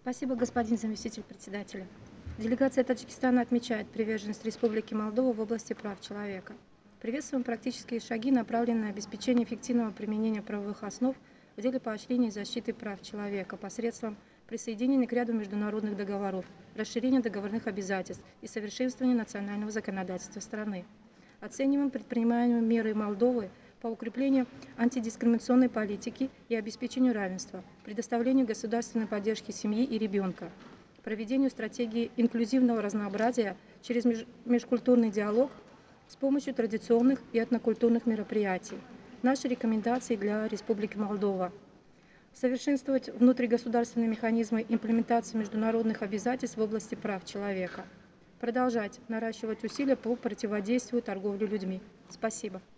Спасибо, господин заместитель председателя. Делегация Таджикистана отмечает приверженность Республики Молдова в области прав человека. Приветствуем практические шаги, направленные на обеспечение эффективного применения правовых основ в деле поощрения и защиты прав человека посредством присоединения к ряду международных договоров, расширения договорных обязательств и совершенствования национального законодательства страны. Оцениваем предпринимаемые меры Молдовы по укреплению антидискриминационной политики и обеспечению равенства, предоставлению государственной поддержки семьи и ребенка, проведению стратегии инклюзивного разнообразия через межкультурный диалог с помощью традиционных и этнокультурных мероприятий. Наши рекомендации для Республики Молдова: совершенствовать внутригосударственные механизмы имплементации международных обязательств в области прав человека, продолжать наращивать усилия по противодействию торговле людьми. Спасибо.